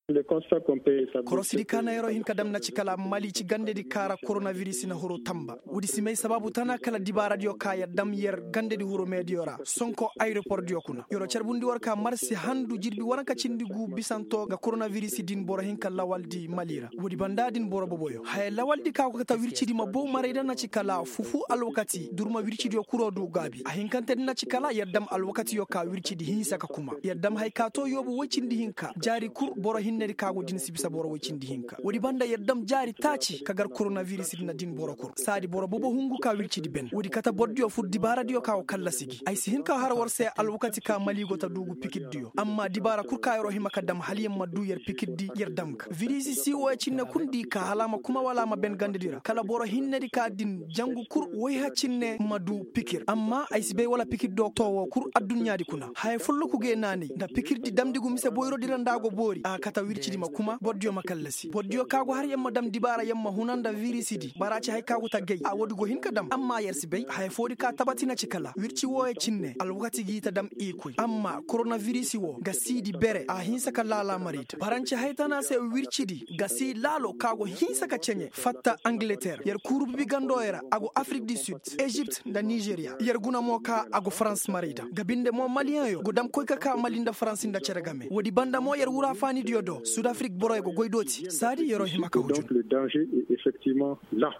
Le constat qu'on peut établir. Korosidi kana yero hin kadam na cikala mali ci gande di kara coronavirus na horo tamba. Wudi simay sababu tana kala dibara dio kaya dam yer gande di horo mediora. Sonko aéroport dio kuna. Yoro charbundi warka marsi handu jirbi waranka cindigu bisanto ga coronavirus din boro hin kala waldi malira. Wudi banda din boro boboyo. Hay lawaldi ka ko kata wirci di mabo marida na cikala fufu alwakati durma wirci dio kuro du gabi. A hinkante na cikala yerdam alwakati yo ka wirci di hinsa ka kuma. Yerdam hay kato yobu wacindi hinka. Jari kur boro hinneri kago din sibisa boro wacindi hinka. Wodi banda yerdam jari taci kagar coronavirus din din boro kur. Sadi boro bobo hungu ka wirci di ben. Wodi kata boddio fu dibara dio ka o kalla sigi. Ay si hinka har warse alwakati ka maligo ta dugu pikid dio. Amma dibara kur ka yoro himaka dam haliyam madu yer pikid di yerdam ka. Virisi si wacinne kundi ka halama kuma wala ma ben gandidira. Kala boro hinneri ka din jangu kur way hacinne madu pikir. Amma ay si be wala pikid do to kur addunya di kuna. Hay fullu ku ge nani da pikir di damdigu mise boyro dirandago bori a kata wirci di makuma boddio makallasi boddio kago har yamma dam dibara yamma hunanda virisi di baraci hay kago taggay a wodugo hinka dam amma yersi bey hay fodi ka tabatina cikala wirci woye cinne alwakati gita dam ikuy amma coronavirus wo gasidi bere a hinsa ka lala marita baranci haytana se wirci di gasi lalo kago hinsa ka cenye fatta Angleterre yer kurubu bi gandoyera ago Afrique du Sud Egypte da Nigeria yer guna mo ka ago France marita gabinde mo malien yo go dam koy ka malinda France nda ceregame wodi banda mo yer wura fani diodo Sud Afrique boroy go goydoti sadi yero himaka hujun. Donc le danger est effectivement là.